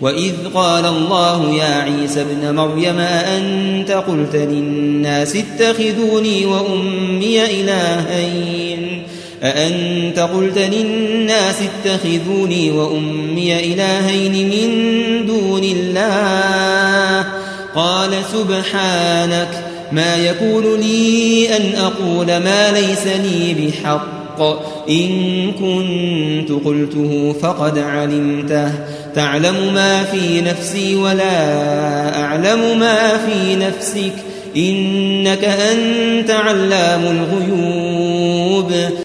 وإذ قال الله يا عيسى ابن مريم أأنت قلت للناس اتخذوني وأمي إلهين من دون الله قال سبحانك ما يكون لي أن أقول ما ليس لي بحق إن كنت قلته فقد علمته تعلم ما في نفسي ولا أعلم ما في نفسك إنك أنت علام الغيوب